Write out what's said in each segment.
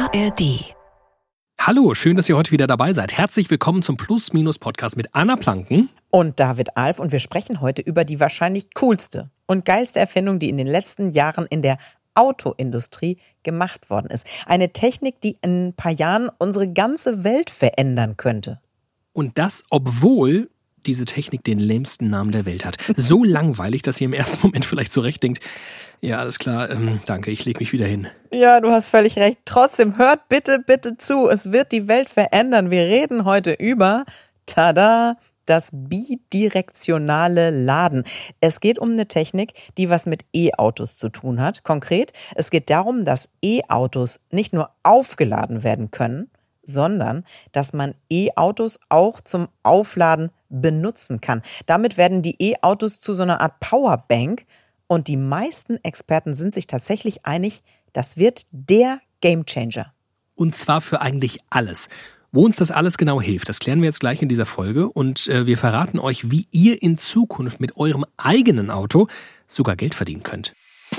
ARD. Hallo, schön, dass ihr heute wieder dabei seid. Herzlich willkommen zum Plus-Minus-Podcast mit Anna Planken und David Alf, und wir sprechen heute über die wahrscheinlich coolste und geilste Erfindung, die in den letzten Jahren in der Autoindustrie gemacht worden ist. Eine Technik, die in ein paar Jahren unsere ganze Welt verändern könnte. Und das, obwohl diese Technik den lämsten Namen der Welt hat. So langweilig, dass ihr im ersten Moment vielleicht zurechtdenkt, ja, alles klar, danke, ich lege mich wieder hin. Ja, du hast völlig recht. Trotzdem, hört bitte zu. Es wird die Welt verändern. Wir reden heute über, tada, das bidirektionale Laden. Es geht um eine Technik, die was mit E-Autos zu tun hat. Konkret, es geht darum, dass E-Autos nicht nur aufgeladen werden können, sondern dass man E-Autos auch zum Aufladen benutzen kann. Damit werden die E-Autos zu so einer Art Powerbank, und die meisten Experten sind sich tatsächlich einig, das wird der Gamechanger. Und zwar für eigentlich alles. Wo uns das alles genau hilft, das klären wir jetzt gleich in dieser Folge, und wir verraten euch, wie ihr in Zukunft mit eurem eigenen Auto sogar Geld verdienen könnt.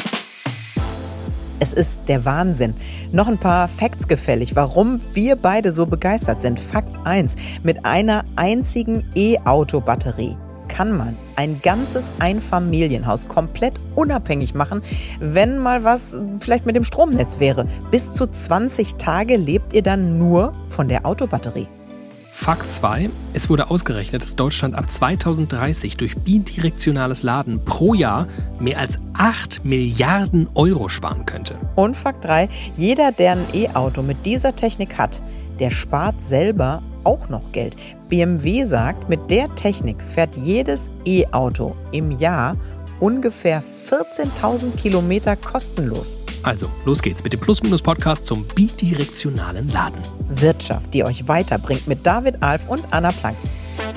Es ist der Wahnsinn. Noch ein paar Facts gefällig, warum wir beide so begeistert sind. Fakt 1. Mit einer einzigen E-Auto-Batterie kann man ein ganzes Einfamilienhaus komplett unabhängig machen, wenn mal was vielleicht mit dem Stromnetz wäre. Bis zu 20 Tage lebt ihr dann nur von der Autobatterie. Fakt 2. Es wurde ausgerechnet, dass Deutschland ab 2030 durch bidirektionales Laden pro Jahr mehr als 8 Milliarden Euro sparen könnte. Und Fakt 3. Jeder, der ein E-Auto mit dieser Technik hat, der spart selber auch noch Geld. BMW sagt, mit der Technik fährt jedes E-Auto im Jahr ungefähr 14.000 Kilometer kostenlos. Also, los geht's mit dem Plus-Minus-Podcast zum bidirektionalen Laden. Wirtschaft, die euch weiterbringt, mit David Alf und Anna Planken.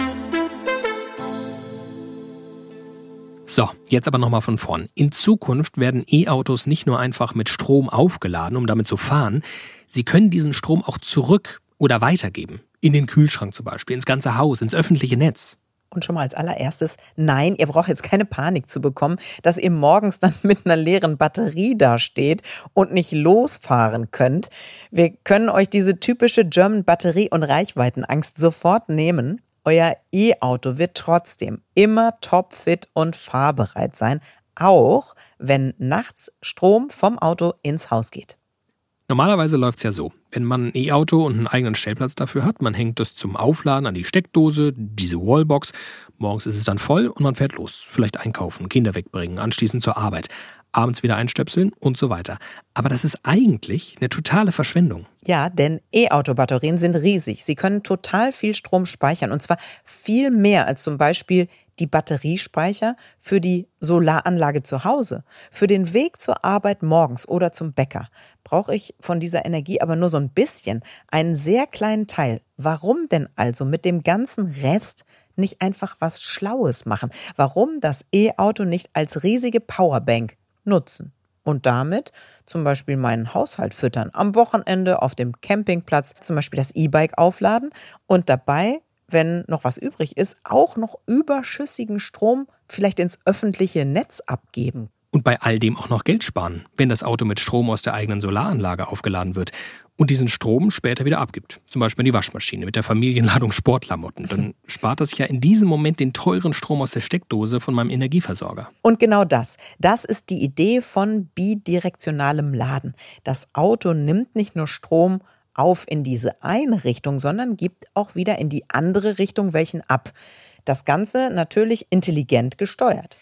So, jetzt aber nochmal von vorn. In Zukunft werden E-Autos nicht nur einfach mit Strom aufgeladen, um damit zu fahren. Sie können diesen Strom auch zurück oder weitergeben. In den Kühlschrank zum Beispiel, ins ganze Haus, ins öffentliche Netz. Und schon mal als allererstes, nein, ihr braucht jetzt keine Panik zu bekommen, dass ihr morgens dann mit einer leeren Batterie dasteht und nicht losfahren könnt. Wir können euch diese typische German Batterie- und Reichweitenangst sofort nehmen. Euer E-Auto wird trotzdem immer topfit und fahrbereit sein, auch wenn nachts Strom vom Auto ins Haus geht. Normalerweise läuft's ja so, wenn man ein E-Auto und einen eigenen Stellplatz dafür hat, man hängt das zum Aufladen an die Steckdose, diese Wallbox, morgens ist es dann voll und man fährt los, vielleicht einkaufen, Kinder wegbringen, anschließend zur Arbeit, abends wieder einstöpseln und so weiter. Aber das ist eigentlich eine totale Verschwendung. Ja, denn E-Auto-Batterien sind riesig. Sie können total viel Strom speichern, und zwar viel mehr als zum Beispiel die Batteriespeicher für die Solaranlage zu Hause. Für den Weg zur Arbeit morgens oder zum Bäcker brauche ich von dieser Energie aber nur so ein bisschen, einen sehr kleinen Teil. Warum denn also mit dem ganzen Rest nicht einfach was Schlaues machen? Warum das E-Auto nicht als riesige Powerbank nutzen und damit zum Beispiel meinen Haushalt füttern, am Wochenende auf dem Campingplatz zum Beispiel das E-Bike aufladen und dabei, wenn noch was übrig ist, auch noch überschüssigen Strom vielleicht ins öffentliche Netz abgeben. Und bei all dem auch noch Geld sparen, wenn das Auto mit Strom aus der eigenen Solaranlage aufgeladen wird und diesen Strom später wieder abgibt. Zum Beispiel in die Waschmaschine mit der Familienladung Sportklamotten. Dann spart das ja in diesem Moment den teuren Strom aus der Steckdose von meinem Energieversorger. Und genau das ist die Idee von bidirektionalem Laden. Das Auto nimmt nicht nur Strom auf in diese eine Richtung, sondern gibt auch wieder in die andere Richtung welchen ab. Das Ganze natürlich intelligent gesteuert.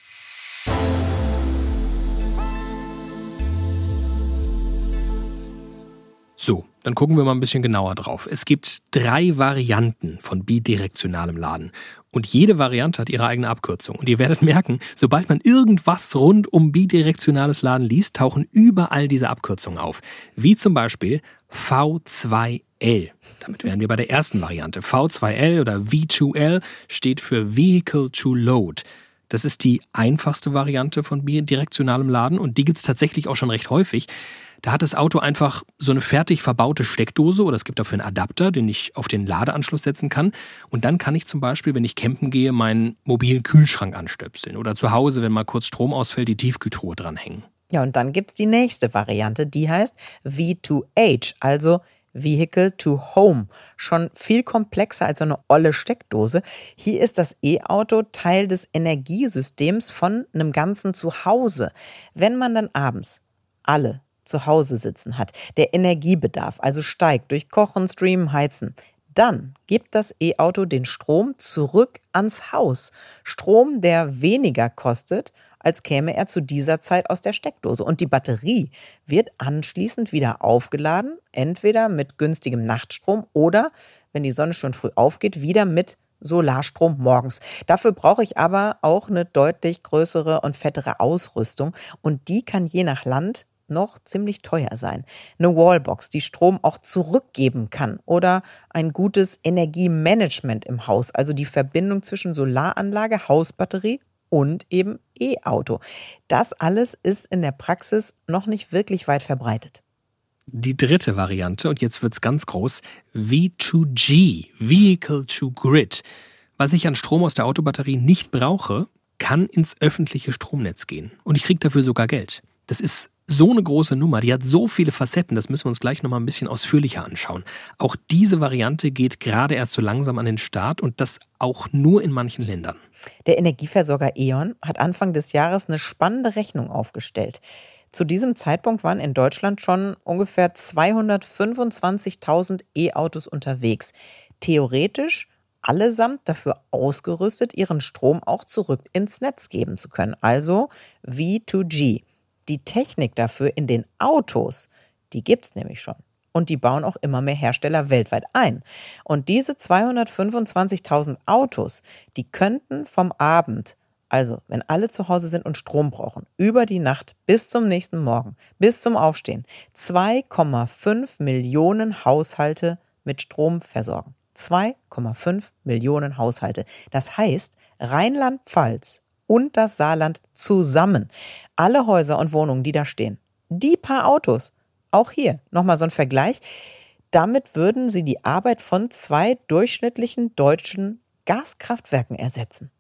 So, dann gucken wir mal ein bisschen genauer drauf. Es gibt 3 Varianten von bidirektionalem Laden. Und jede Variante hat ihre eigene Abkürzung. Und ihr werdet merken, sobald man irgendwas rund um bidirektionales Laden liest, tauchen überall diese Abkürzungen auf. Wie zum Beispiel V2L. Damit wären wir bei der ersten Variante. V2L oder V2L steht für Vehicle to Load. Das ist die einfachste Variante von bidirektionalem Laden und die gibt es tatsächlich auch schon recht häufig. Da hat das Auto einfach so eine fertig verbaute Steckdose oder es gibt dafür einen Adapter, den ich auf den Ladeanschluss setzen kann. Und dann kann ich zum Beispiel, wenn ich campen gehe, meinen mobilen Kühlschrank anstöpseln oder zu Hause, wenn mal kurz Strom ausfällt, die Tiefkühltruhe dranhängen. Ja, und dann gibt's die nächste Variante, die heißt V2H, also Vehicle to Home. Schon viel komplexer als so eine olle Steckdose. Hier ist das E-Auto Teil des Energiesystems von einem ganzen Zuhause. Wenn man dann abends alle zu Hause sitzen hat, der Energiebedarf also steigt durch Kochen, Streamen, Heizen, dann gibt das E-Auto den Strom zurück ans Haus. Strom, der weniger kostet, als käme er zu dieser Zeit aus der Steckdose. Und die Batterie wird anschließend wieder aufgeladen, entweder mit günstigem Nachtstrom oder, wenn die Sonne schon früh aufgeht, wieder mit Solarstrom morgens. Dafür brauche ich aber auch eine deutlich größere und fettere Ausrüstung und die kann je nach Land noch ziemlich teuer sein. Eine Wallbox, die Strom auch zurückgeben kann oder ein gutes Energiemanagement im Haus, also die Verbindung zwischen Solaranlage, Hausbatterie und eben E-Auto. Das alles ist in der Praxis noch nicht wirklich weit verbreitet. Die dritte Variante, und jetzt wird's ganz groß, V2G, Vehicle to Grid. Was ich an Strom aus der Autobatterie nicht brauche, kann ins öffentliche Stromnetz gehen. Und ich kriege dafür sogar Geld. Das ist so eine große Nummer, die hat so viele Facetten, das müssen wir uns gleich nochmal ein bisschen ausführlicher anschauen. Auch diese Variante geht gerade erst so langsam an den Start und das auch nur in manchen Ländern. Der Energieversorger E.ON hat Anfang des Jahres eine spannende Rechnung aufgestellt. Zu diesem Zeitpunkt waren in Deutschland schon ungefähr 225.000 E-Autos unterwegs. Theoretisch allesamt dafür ausgerüstet, ihren Strom auch zurück ins Netz geben zu können. Also V2G. Die Technik dafür in den Autos, die gibt's nämlich schon. Und die bauen auch immer mehr Hersteller weltweit ein. Und diese 225.000 Autos, die könnten vom Abend, also wenn alle zu Hause sind und Strom brauchen, über die Nacht bis zum nächsten Morgen, bis zum Aufstehen, 2,5 Millionen Haushalte mit Strom versorgen. 2,5 Millionen Haushalte. Das heißt, Rheinland-Pfalz und das Saarland zusammen. Alle Häuser und Wohnungen, die da stehen. Die paar Autos. Auch hier nochmal so ein Vergleich. Damit würden sie die Arbeit von 2 durchschnittlichen deutschen Gaskraftwerken ersetzen.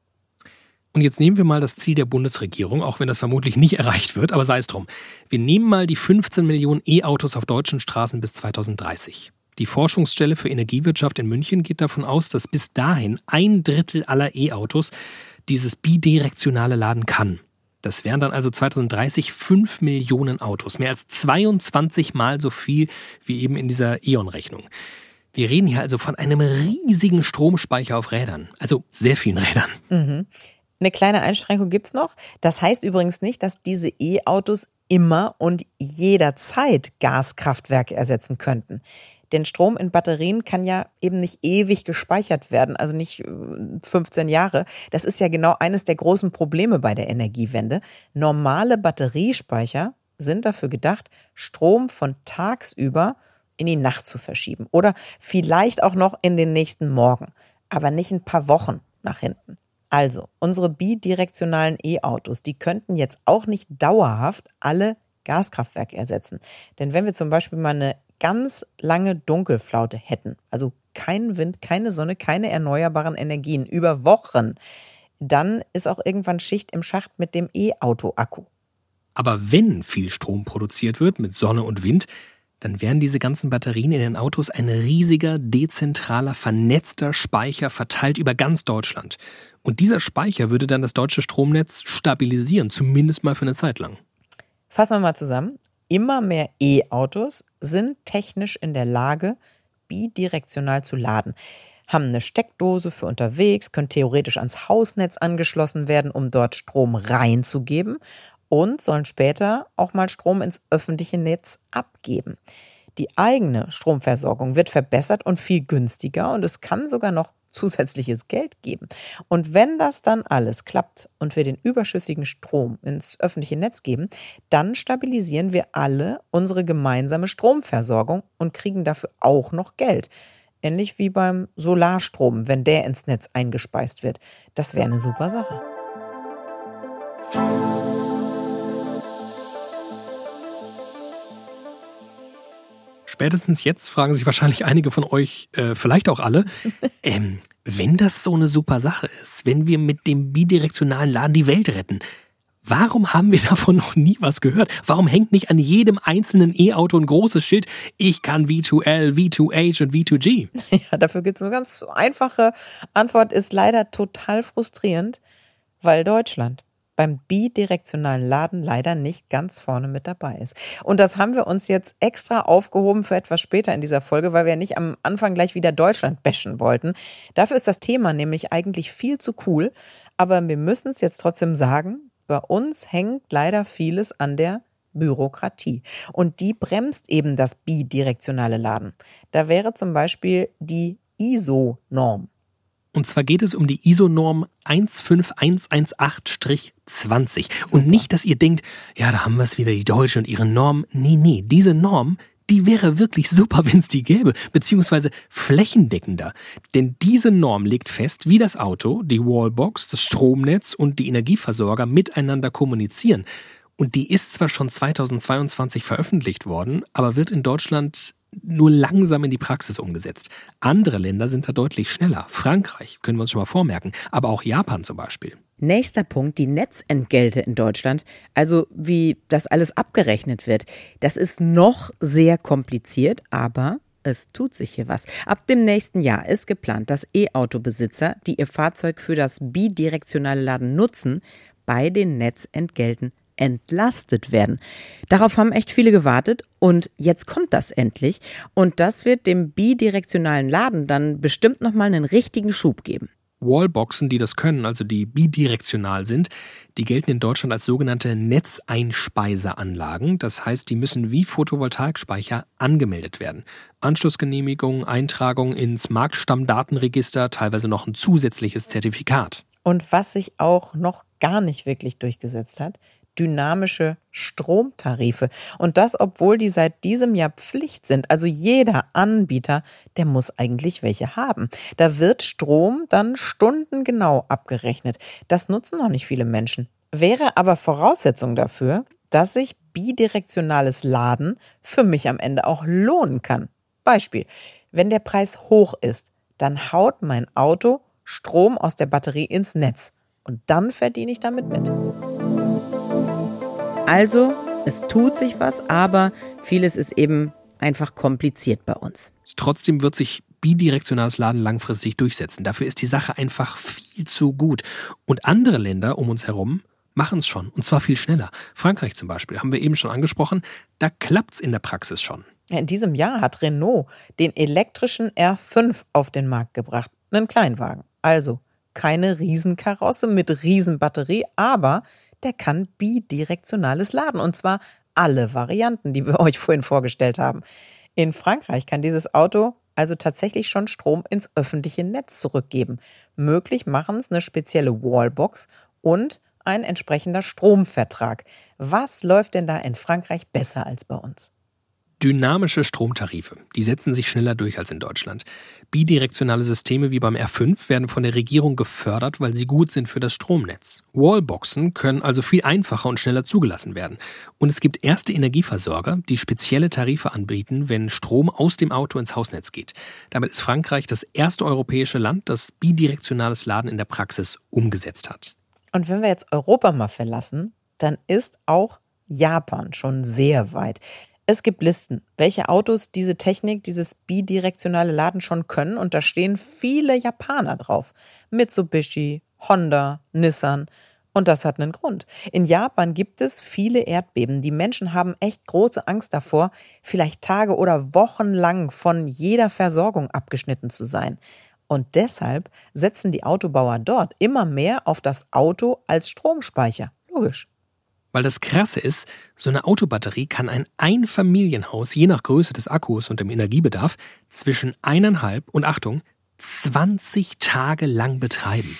Und jetzt nehmen wir mal das Ziel der Bundesregierung, auch wenn das vermutlich nicht erreicht wird, aber sei es drum. Wir nehmen mal die 15 Millionen E-Autos auf deutschen Straßen bis 2030. Die Forschungsstelle für Energiewirtschaft in München geht davon aus, dass bis dahin 1/3 aller E-Autos dieses bidirektionale Laden kann. Das wären dann also 2030 5 Millionen Autos, mehr als 22 Mal so viel wie eben in dieser E.ON-Rechnung. Wir reden hier also von einem riesigen Stromspeicher auf Rädern, also sehr vielen Rädern. Eine kleine Einschränkung gibt's noch. Das heißt übrigens nicht, dass diese E-Autos immer und jederzeit Gaskraftwerke ersetzen könnten. Denn Strom in Batterien kann ja eben nicht ewig gespeichert werden, also nicht 15 Jahre. Das ist ja genau eines der großen Probleme bei der Energiewende. Normale Batteriespeicher sind dafür gedacht, Strom von tagsüber in die Nacht zu verschieben oder vielleicht auch noch in den nächsten Morgen, aber nicht ein paar Wochen nach hinten. Also, unsere bidirektionalen E-Autos, die könnten jetzt auch nicht dauerhaft alle Gaskraftwerke ersetzen. Denn wenn wir zum Beispiel mal eine ganz lange Dunkelflaute hätten, also kein Wind, keine Sonne, keine erneuerbaren Energien über Wochen, dann ist auch irgendwann Schicht im Schacht mit dem E-Auto-Akku. Aber wenn viel Strom produziert wird mit Sonne und Wind, dann wären diese ganzen Batterien in den Autos ein riesiger, dezentraler, vernetzter Speicher verteilt über ganz Deutschland. Und dieser Speicher würde dann das deutsche Stromnetz stabilisieren, zumindest mal für eine Zeit lang. Fassen wir mal zusammen. Immer mehr E-Autos sind technisch in der Lage, bidirektional zu laden. Haben eine Steckdose für unterwegs, können theoretisch ans Hausnetz angeschlossen werden, um dort Strom reinzugeben und sollen später auch mal Strom ins öffentliche Netz abgeben. Die eigene Stromversorgung wird verbessert und viel günstiger und es kann sogar noch zusätzliches Geld geben. Und wenn das dann alles klappt und wir den überschüssigen Strom ins öffentliche Netz geben, dann stabilisieren wir alle unsere gemeinsame Stromversorgung und kriegen dafür auch noch Geld. Ähnlich wie beim Solarstrom, wenn der ins Netz eingespeist wird. Das wäre eine super Sache. Spätestens jetzt fragen sich wahrscheinlich einige von euch, vielleicht auch alle, wenn das so eine super Sache ist, wenn wir mit dem bidirektionalen Laden die Welt retten, Warum haben wir davon noch nie was gehört? Warum hängt nicht an jedem einzelnen E-Auto ein großes Schild, ich kann V2L, V2H und V2G? Ja, dafür gibt es eine ganz einfache Antwort, ist leider total frustrierend, weil Deutschland beim bidirektionalen Laden leider nicht ganz vorne mit dabei ist. Und das haben wir uns jetzt extra aufgehoben für etwas später in dieser Folge, weil wir nicht am Anfang gleich wieder Deutschland bashen wollten. Dafür ist das Thema nämlich eigentlich viel zu cool, aber wir müssen es jetzt trotzdem sagen, bei uns hängt leider vieles an der Bürokratie. Und die bremst eben das bidirektionale Laden. Da wäre zum Beispiel die ISO-Norm. Und zwar geht es um die ISO-Norm 15118-20. Und nicht, dass ihr denkt, ja, da haben wir es wieder, die Deutsche und ihre Norm. Nee, diese Norm, die wäre wirklich super, wenn es die gäbe, beziehungsweise flächendeckender. Denn diese Norm legt fest, wie das Auto, die Wallbox, das Stromnetz und die Energieversorger miteinander kommunizieren. Und die ist zwar schon 2022 veröffentlicht worden, aber wird in Deutschland nur langsam in die Praxis umgesetzt. Andere Länder sind da deutlich schneller. Frankreich, können wir uns schon mal vormerken, aber auch Japan zum Beispiel. Nächster Punkt, die Netzentgelte in Deutschland, also wie das alles abgerechnet wird. Das ist noch sehr kompliziert, aber es tut sich hier was. Ab dem nächsten Jahr ist geplant, dass E-Auto-Besitzer, die ihr Fahrzeug für das bidirektionale Laden nutzen, bei den Netzentgelten entlastet werden. Darauf haben echt viele gewartet und jetzt kommt das endlich und das wird dem bidirektionalen Laden dann bestimmt nochmal einen richtigen Schub geben. Wallboxen, die das können, also die bidirektional sind, die gelten in Deutschland als sogenannte Netzeinspeiseanlagen. Das heißt, die müssen wie Photovoltaikspeicher angemeldet werden. Anschlussgenehmigung, Eintragung ins Marktstammdatenregister, teilweise noch ein zusätzliches Zertifikat. Und was sich auch noch gar nicht wirklich durchgesetzt hat, dynamische Stromtarife. Und das, obwohl die seit diesem Jahr Pflicht sind. Also jeder Anbieter, der muss eigentlich welche haben. Da wird Strom dann stundengenau abgerechnet. Das nutzen noch nicht viele Menschen. Wäre aber Voraussetzung dafür, dass sich bidirektionales Laden für mich am Ende auch lohnen kann. Beispiel, wenn der Preis hoch ist, dann haut mein Auto Strom aus der Batterie ins Netz. Und dann verdiene ich damit mit. Also, es tut sich was, aber vieles ist eben einfach kompliziert bei uns. Trotzdem wird sich bidirektionales Laden langfristig durchsetzen. Dafür ist die Sache einfach viel zu gut. Und andere Länder um uns herum machen es schon, und zwar viel schneller. Frankreich zum Beispiel, haben wir eben schon angesprochen, da klappt es in der Praxis schon. In diesem Jahr hat Renault den elektrischen R5 auf den Markt gebracht, einen Kleinwagen. Also keine Riesenkarosse mit Riesenbatterie, aber der kann bidirektionales Laden und zwar alle Varianten, die wir euch vorhin vorgestellt haben. In Frankreich kann dieses Auto also tatsächlich schon Strom ins öffentliche Netz zurückgeben. Möglich machen es eine spezielle Wallbox und ein entsprechender Stromvertrag. Was läuft denn da in Frankreich besser als bei uns? Dynamische Stromtarife, die setzen sich schneller durch als in Deutschland. Bidirektionale Systeme wie beim R5 werden von der Regierung gefördert, weil sie gut sind für das Stromnetz. Wallboxen können also viel einfacher und schneller zugelassen werden. Und es gibt erste Energieversorger, die spezielle Tarife anbieten, wenn Strom aus dem Auto ins Hausnetz geht. Damit ist Frankreich das erste europäische Land, das bidirektionales Laden in der Praxis umgesetzt hat. Und wenn wir jetzt Europa mal verlassen, dann ist auch Japan schon sehr weit. Es gibt Listen, welche Autos diese Technik, dieses bidirektionale Laden schon können und da stehen viele Japaner drauf. Mitsubishi, Honda, Nissan und das hat einen Grund. In Japan gibt es viele Erdbeben. Die Menschen haben echt große Angst davor, vielleicht Tage oder Wochen lang von jeder Versorgung abgeschnitten zu sein. Und deshalb setzen die Autobauer dort immer mehr auf das Auto als Stromspeicher. Logisch. Weil das Krasse ist, so eine Autobatterie kann ein Einfamilienhaus je nach Größe des Akkus und dem Energiebedarf zwischen 1,5 und, Achtung, 20 Tage lang betreiben.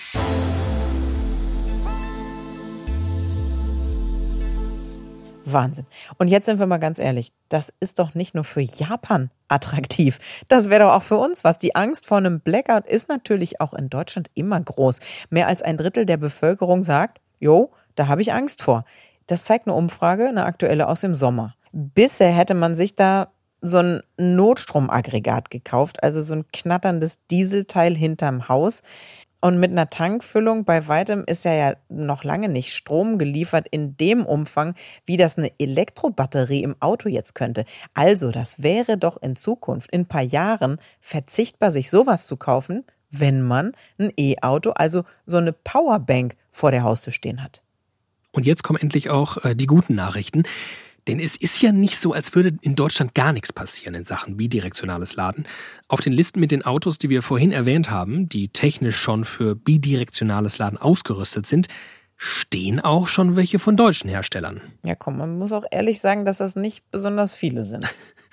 Wahnsinn. Und jetzt sind wir mal ganz ehrlich, das ist doch nicht nur für Japan attraktiv. Das wäre doch auch für uns was. Die Angst vor einem Blackout ist natürlich auch in Deutschland immer groß. Mehr als ein Drittel der Bevölkerung sagt, jo, da habe ich Angst vor. Das zeigt eine Umfrage, eine aktuelle aus dem Sommer. Bisher hätte man sich da so ein Notstromaggregat gekauft, also so ein knatterndes Dieselteil hinterm Haus. Und mit einer Tankfüllung bei weitem ist ja noch lange nicht Strom geliefert in dem Umfang, wie das eine Elektrobatterie im Auto jetzt könnte. Also das wäre doch in Zukunft, in ein paar Jahren, verzichtbar, sich sowas zu kaufen, wenn man ein E-Auto, also so eine Powerbank vor der Haustür stehen hat. Und jetzt kommen endlich auch die guten Nachrichten. Denn es ist ja nicht so, als würde in Deutschland gar nichts passieren in Sachen bidirektionales Laden. Auf den Listen mit den Autos, die wir vorhin erwähnt haben, die technisch schon für bidirektionales Laden ausgerüstet sind, stehen auch schon welche von deutschen Herstellern. Ja komm, man muss auch ehrlich sagen, dass das nicht besonders viele sind.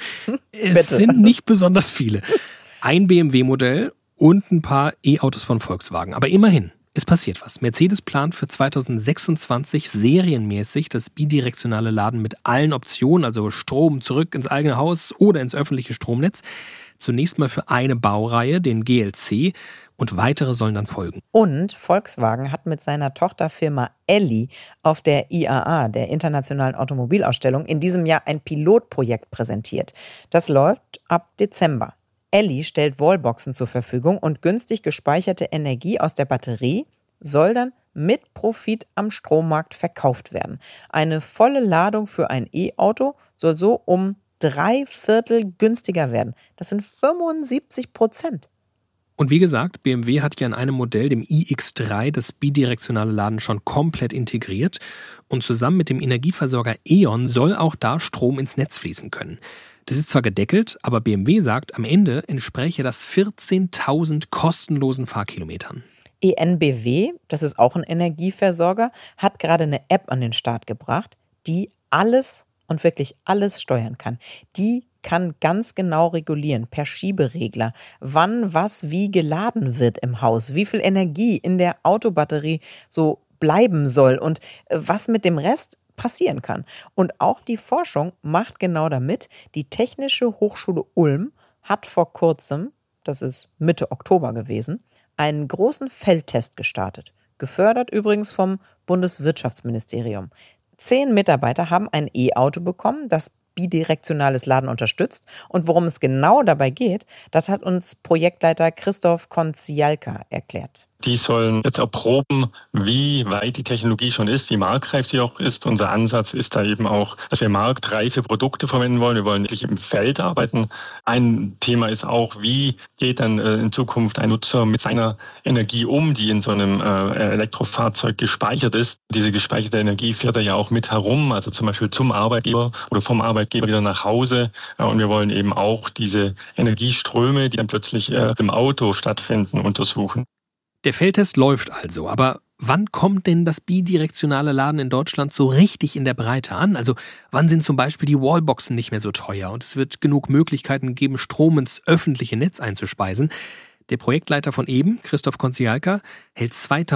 Es sind nicht besonders viele. Ein BMW-Modell und ein paar E-Autos von Volkswagen. Aber immerhin. Es passiert was. Mercedes plant für 2026 serienmäßig das bidirektionale Laden mit allen Optionen, also Strom zurück ins eigene Haus oder ins öffentliche Stromnetz. Zunächst mal für eine Baureihe, den GLC, und weitere sollen dann folgen. Und Volkswagen hat mit seiner Tochterfirma Elli auf der IAA, der Internationalen Automobilausstellung, in diesem Jahr ein Pilotprojekt präsentiert. Das läuft ab Dezember. Elli stellt Wallboxen zur Verfügung und günstig gespeicherte Energie aus der Batterie soll dann mit Profit am Strommarkt verkauft werden. Eine volle Ladung für ein E-Auto soll so um 3/4 günstiger werden. Das sind 75%. Und wie gesagt, BMW hat ja in einem Modell, dem iX3, das bidirektionale Laden schon komplett integriert. Und zusammen mit dem Energieversorger E.ON soll auch da Strom ins Netz fließen können. Das ist zwar gedeckelt, aber BMW sagt, am Ende entspräche das 14.000 kostenlosen Fahrkilometern. EnBW, das ist auch ein Energieversorger, hat gerade eine App an den Start gebracht, die alles und wirklich alles steuern kann. Die kann ganz genau regulieren, per Schieberegler, wann was wie geladen wird im Haus, wie viel Energie in der Autobatterie so bleiben soll und was mit dem Rest passieren kann. Und auch die Forschung macht genau damit. Die Technische Hochschule Ulm hat vor kurzem, das ist Mitte Oktober gewesen, einen großen Feldtest gestartet. Gefördert übrigens vom Bundeswirtschaftsministerium. 10 Mitarbeiter haben ein E-Auto bekommen, das bidirektionales Laden unterstützt. Und worum es genau dabei geht, das hat uns Projektleiter Christoph Konzialka erklärt. Die sollen jetzt erproben, wie weit die Technologie schon ist, wie marktreif sie auch ist. Unser Ansatz ist da eben auch, dass wir marktreife Produkte verwenden wollen. Wir wollen wirklich im Feld arbeiten. Ein Thema ist auch, wie geht dann in Zukunft ein Nutzer mit seiner Energie um, die in so einem Elektrofahrzeug gespeichert ist. Diese gespeicherte Energie fährt er ja auch mit herum, also zum Beispiel zum Arbeitgeber oder vom Arbeitgeber wieder nach Hause. Und wir wollen eben auch diese Energieströme, die dann plötzlich im Auto stattfinden, untersuchen. Der Feldtest läuft also, aber wann kommt denn das bidirektionale Laden in Deutschland so richtig in der Breite an? Also wann sind zum Beispiel die Wallboxen nicht mehr so teuer und es wird genug Möglichkeiten geben, Strom ins öffentliche Netz einzuspeisen? Der Projektleiter von eben, Christoph Konzialka, hält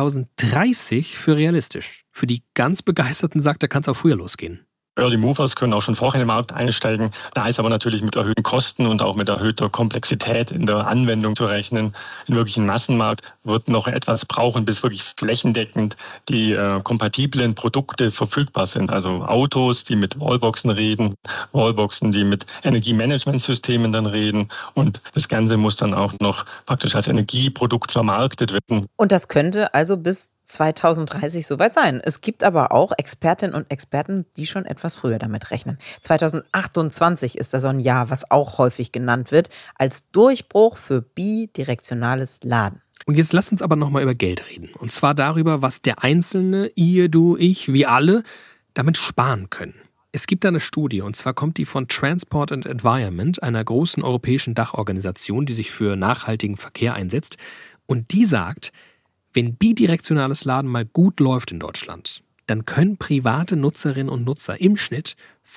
2030 für realistisch. Für die ganz Begeisterten sagt er, kann es auch früher losgehen. Early Movers können auch schon vorher in den Markt einsteigen. Da ist aber natürlich mit erhöhten Kosten und auch mit erhöhter Komplexität in der Anwendung zu rechnen. Im wirklichen Massenmarkt wird noch etwas brauchen, bis wirklich flächendeckend die kompatiblen Produkte verfügbar sind. Also Autos, die mit Wallboxen reden, Wallboxen, die mit Energiemanagementsystemen dann reden. Und das Ganze muss dann auch noch praktisch als Energieprodukt vermarktet werden. Und das könnte also bis 2030 soweit sein. Es gibt aber auch Expertinnen und Experten, die schon etwas früher damit rechnen. 2028 ist da so ein Jahr, was auch häufig genannt wird, als Durchbruch für bidirektionales Laden. Und jetzt lasst uns aber nochmal über Geld reden. Und zwar darüber, was der Einzelne, ihr, du, ich, wir alle, damit sparen können. Es gibt da eine Studie, und zwar kommt die von Transport and Environment, einer großen europäischen Dachorganisation, die sich für nachhaltigen Verkehr einsetzt. Und die sagt, wenn bidirektionales Laden mal gut läuft in Deutschland, dann können private Nutzerinnen und Nutzer im Schnitt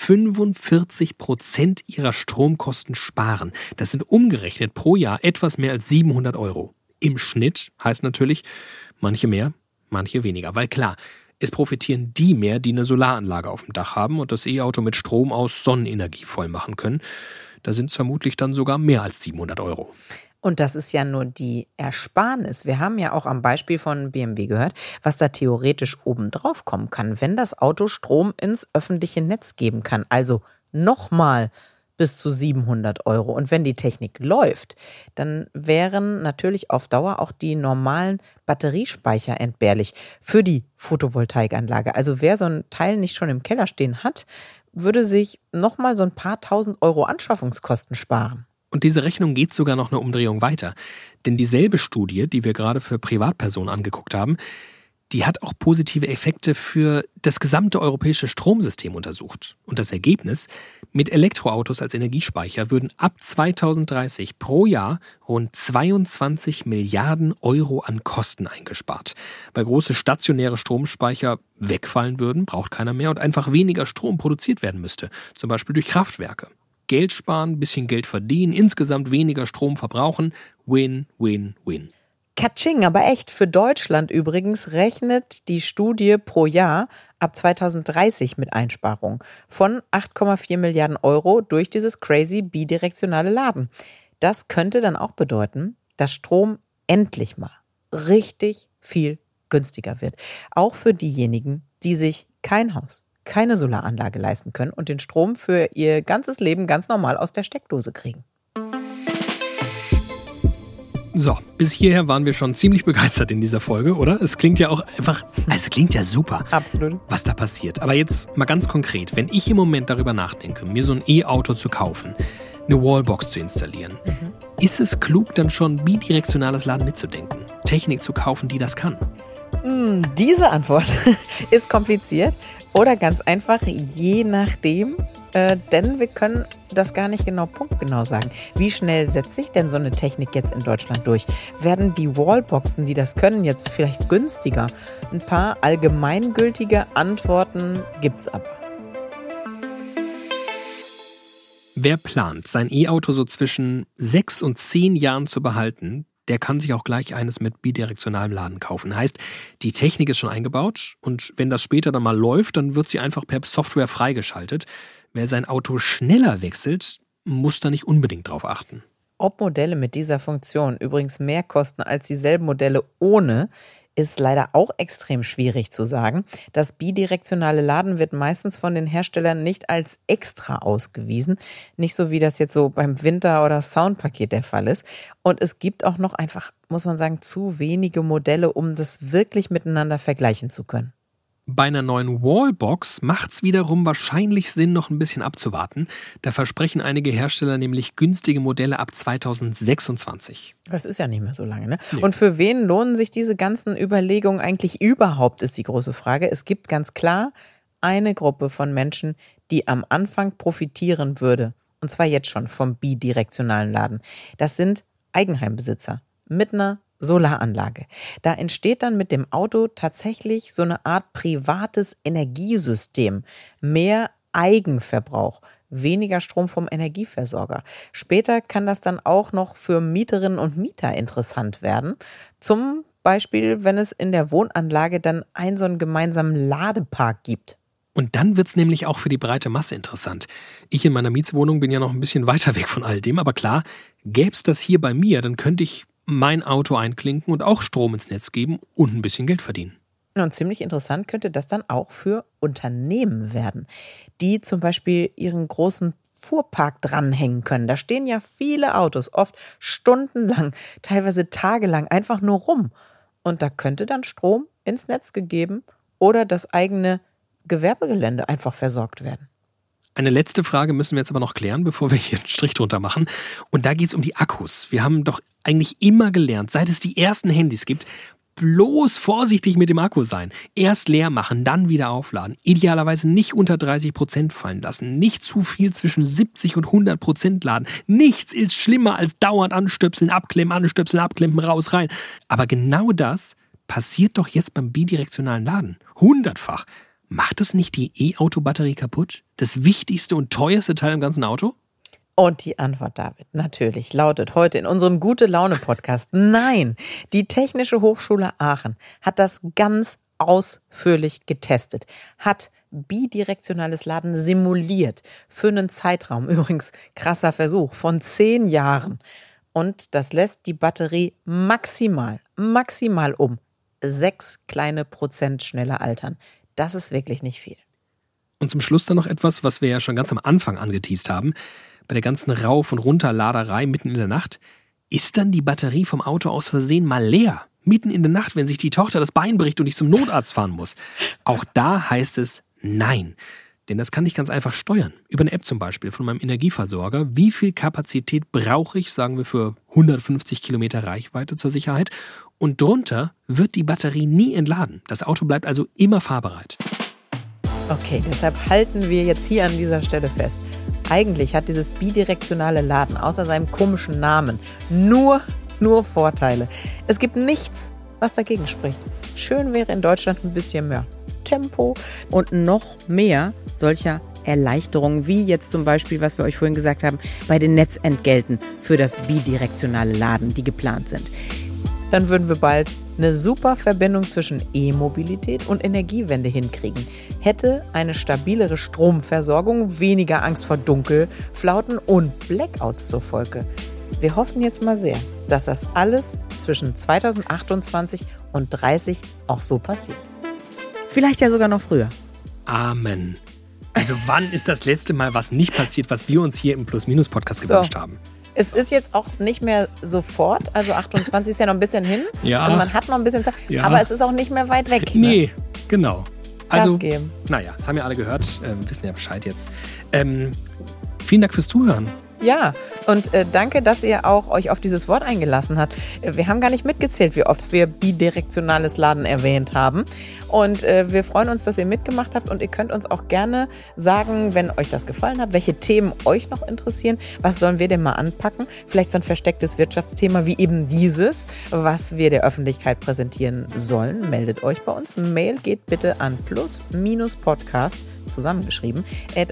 45% ihrer Stromkosten sparen. Das sind umgerechnet pro Jahr etwas mehr als 700 €. Im Schnitt heißt natürlich, manche mehr, manche weniger. Weil klar, es profitieren die mehr, die eine Solaranlage auf dem Dach haben und das E-Auto mit Strom aus Sonnenenergie voll machen können. Da sind es vermutlich dann sogar mehr als 700 €. Und das ist ja nur die Ersparnis. Wir haben ja auch am Beispiel von BMW gehört, was da theoretisch obendrauf kommen kann, wenn das Auto Strom ins öffentliche Netz geben kann. Also nochmal bis zu 700 Euro. Und wenn die Technik läuft, dann wären natürlich auf Dauer auch die normalen Batteriespeicher entbehrlich für die Photovoltaikanlage. Also wer so ein Teil nicht schon im Keller stehen hat, würde sich nochmal so ein paar tausend Euro Anschaffungskosten sparen. Und diese Rechnung geht sogar noch eine Umdrehung weiter. Denn dieselbe Studie, die wir gerade für Privatpersonen angeguckt haben, die hat auch positive Effekte für das gesamte europäische Stromsystem untersucht. Und das Ergebnis: Mit Elektroautos als Energiespeicher würden ab 2030 pro Jahr rund 22 Milliarden Euro an Kosten eingespart. Weil große stationäre Stromspeicher wegfallen würden, braucht keiner mehr und einfach weniger Strom produziert werden müsste. Zum Beispiel durch Kraftwerke. Geld sparen, bisschen Geld verdienen, insgesamt weniger Strom verbrauchen. Win, win, win. Katsching, aber echt. Für Deutschland übrigens rechnet die Studie pro Jahr ab 2030 mit Einsparungen von 8,4 Milliarden Euro durch dieses crazy bidirektionale Laden. Das könnte dann auch bedeuten, dass Strom endlich mal richtig viel günstiger wird. Auch für diejenigen, die sich kein Haus, keine Solaranlage leisten können und den Strom für ihr ganzes Leben ganz normal aus der Steckdose kriegen. So, bis hierher waren wir schon ziemlich begeistert in dieser Folge, oder? Es klingt ja auch einfach, es klingt ja super, Absolut. Was da passiert. Aber jetzt mal ganz konkret, wenn ich im Moment darüber nachdenke, mir so ein E-Auto zu kaufen, eine Wallbox zu installieren, ist es klug, dann schon bidirektionales Laden mitzudenken? Technik zu kaufen, die das kann? Diese Antwort ist kompliziert oder ganz einfach, je nachdem, denn wir können das gar nicht punktgenau sagen. Wie schnell setzt sich denn so eine Technik jetzt in Deutschland durch? Werden die Wallboxen, die das können, jetzt vielleicht günstiger? Ein paar allgemeingültige Antworten gibt's aber. Wer plant, sein E-Auto so zwischen 6 und 10 Jahren zu behalten, der kann sich auch gleich eines mit bidirektionalem Laden kaufen. Heißt, die Technik ist schon eingebaut und wenn das später dann mal läuft, dann wird sie einfach per Software freigeschaltet. Wer sein Auto schneller wechselt, muss da nicht unbedingt drauf achten. Ob Modelle mit dieser Funktion übrigens mehr kosten als dieselben Modelle ohne, ist leider auch extrem schwierig zu sagen. Das bidirektionale Laden wird meistens von den Herstellern nicht als extra ausgewiesen. Nicht so, wie das jetzt so beim Winter- oder Soundpaket der Fall ist. Und es gibt auch noch einfach, muss man sagen, zu wenige Modelle, um das wirklich miteinander vergleichen zu können. Bei einer neuen Wallbox macht es wiederum wahrscheinlich Sinn, noch ein bisschen abzuwarten. Da versprechen einige Hersteller nämlich günstige Modelle ab 2026. Das ist ja nicht mehr so lange, ne? Nee. Und für wen lohnen sich diese ganzen Überlegungen eigentlich überhaupt, ist die große Frage. Es gibt ganz klar eine Gruppe von Menschen, die am Anfang profitieren würde. Und zwar jetzt schon vom bidirektionalen Laden. Das sind Eigenheimbesitzer mit einer Solaranlage. Da entsteht dann mit dem Auto tatsächlich so eine Art privates Energiesystem. Mehr Eigenverbrauch, weniger Strom vom Energieversorger. Später kann das dann auch noch für Mieterinnen und Mieter interessant werden. Zum Beispiel, wenn es in der Wohnanlage dann so einen gemeinsamen Ladepark gibt. Und dann wird's nämlich auch für die breite Masse interessant. Ich in meiner Mietswohnung bin ja noch ein bisschen weiter weg von all dem, aber klar, gäb's das hier bei mir, dann könnte ich mein Auto einklinken und auch Strom ins Netz geben und ein bisschen Geld verdienen. Und ziemlich interessant könnte das dann auch für Unternehmen werden, die zum Beispiel ihren großen Fuhrpark dranhängen können. Da stehen ja viele Autos, oft stundenlang, teilweise tagelang einfach nur rum. Und da könnte dann Strom ins Netz gegeben oder das eigene Gewerbegelände einfach versorgt werden. Eine letzte Frage müssen wir jetzt aber noch klären, bevor wir hier einen Strich drunter machen. Und da geht es um die Akkus. Wir haben doch eigentlich immer gelernt, seit es die ersten Handys gibt, bloß vorsichtig mit dem Akku sein. Erst leer machen, dann wieder aufladen. Idealerweise nicht unter 30% fallen lassen. Nicht zu viel zwischen 70 und 100% laden. Nichts ist schlimmer als dauernd anstöpseln, abklemmen, raus, rein. Aber genau das passiert doch jetzt beim bidirektionalen Laden. 100-fach. Macht es nicht die E-Auto-Batterie kaputt? Das wichtigste und teuerste Teil im ganzen Auto? Und die Antwort, David, natürlich lautet heute in unserem Gute-Laune-Podcast: Nein, die Technische Hochschule Aachen hat das ganz ausführlich getestet, hat bidirektionales Laden simuliert für einen Zeitraum, übrigens krasser Versuch, von 10 Jahren. Und das lässt die Batterie maximal um 6 kleine Prozent schneller altern. Das ist wirklich nicht viel. Und zum Schluss dann noch etwas, was wir ja schon ganz am Anfang angeteast haben. bei der ganzen Rauf- und Runterladerei mitten in der Nacht, ist dann die Batterie vom Auto aus Versehen mal leer. Mitten in der Nacht, wenn sich die Tochter das Bein bricht und ich zum Notarzt fahren muss. Auch da heißt es nein. Denn das kann ich ganz einfach steuern. Über eine App zum Beispiel von meinem Energieversorger. Wie viel Kapazität brauche ich, sagen wir, für 150 Kilometer Reichweite zur Sicherheit? Und drunter wird die Batterie nie entladen. Das Auto bleibt also immer fahrbereit. Okay, deshalb halten wir jetzt hier an dieser Stelle fest. Eigentlich hat dieses bidirektionale Laden außer seinem komischen Namen nur Vorteile. Es gibt nichts, was dagegen spricht. Schön wäre in Deutschland ein bisschen mehr Tempo und noch mehr solcher Erleichterungen, wie jetzt zum Beispiel, was wir euch vorhin gesagt haben, bei den Netzentgelten für das bidirektionale Laden, die geplant sind. Dann würden wir bald eine super Verbindung zwischen E-Mobilität und Energiewende hinkriegen. Hätte eine stabilere Stromversorgung, weniger Angst vor Dunkelflauten und Blackouts zur Folge. Wir hoffen jetzt mal sehr, dass das alles zwischen 2028 und 30 auch so passiert. Vielleicht ja sogar noch früher. Amen. Also wann ist das letzte Mal was nicht passiert, was wir uns hier im Plus-Minus-Podcast gewünscht haben? Es ist jetzt auch nicht mehr sofort, also 28 ist ja noch ein bisschen hin. Ja. Also man hat noch ein bisschen Zeit, aber es ist auch nicht mehr weit weg. Nee, genau. Also, Gas geben. Naja, das haben ja alle gehört, wissen ja Bescheid jetzt. Vielen Dank fürs Zuhören. Ja, und danke, dass ihr auch euch auf dieses Wort eingelassen habt. Wir haben gar nicht mitgezählt, wie oft wir bidirektionales Laden erwähnt haben. Und wir freuen uns, dass ihr mitgemacht habt. Und ihr könnt uns auch gerne sagen, wenn euch das gefallen hat, welche Themen euch noch interessieren. Was sollen wir denn mal anpacken? Vielleicht so ein verstecktes Wirtschaftsthema wie eben dieses, was wir der Öffentlichkeit präsentieren sollen. Meldet euch bei uns. Mail geht bitte an plus-podcast, zusammengeschrieben,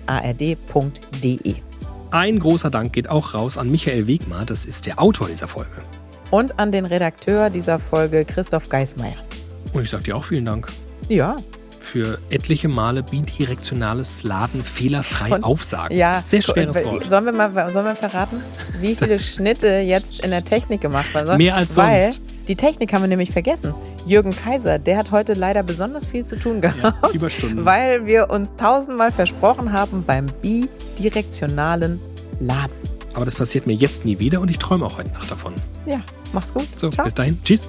@ard.de. Ein großer Dank geht auch raus an Michael Wegmar, das ist der Autor dieser Folge. Und an den Redakteur dieser Folge, Christoph Geismeier. Und ich sage dir auch vielen Dank. Ja. Für etliche Male bidirektionales Laden fehlerfrei aufsagen. Ja. Sehr schweres Wort. Sollen wir verraten, wie viele Schnitte jetzt in der Technik gemacht werden? Mehr als sonst. Die Technik haben wir nämlich vergessen. Jürgen Kaiser, der hat heute leider besonders viel zu tun gehabt. Ja, Überstunden. Weil wir uns 1000-mal versprochen haben beim bidirektionalen Laden. Aber das passiert mir jetzt nie wieder und ich träume auch heute Nacht davon. Ja, mach's gut. So, Ciao. Bis dahin. Tschüss.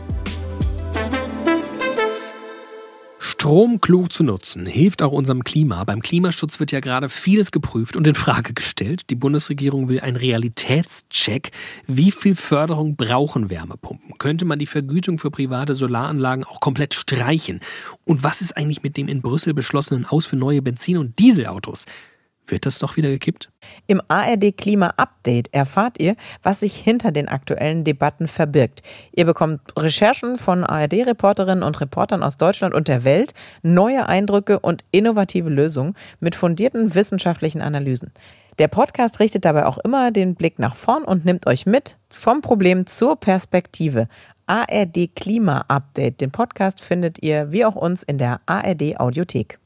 Strom klug zu nutzen hilft auch unserem Klima. Beim Klimaschutz wird ja gerade vieles geprüft und in Frage gestellt. Die Bundesregierung will einen Realitätscheck. Wie viel Förderung brauchen Wärmepumpen? Könnte man die Vergütung für private Solaranlagen auch komplett streichen? Und was ist eigentlich mit dem in Brüssel beschlossenen Aus für neue Benzin- und Dieselautos? Wird das doch wieder gekippt? Im ARD Klima Update erfahrt ihr, was sich hinter den aktuellen Debatten verbirgt. Ihr bekommt Recherchen von ARD-Reporterinnen und Reportern aus Deutschland und der Welt, neue Eindrücke und innovative Lösungen mit fundierten wissenschaftlichen Analysen. Der Podcast richtet dabei auch immer den Blick nach vorn und nimmt euch mit vom Problem zur Perspektive. ARD Klima Update. Den Podcast findet ihr wie auch uns in der ARD Audiothek.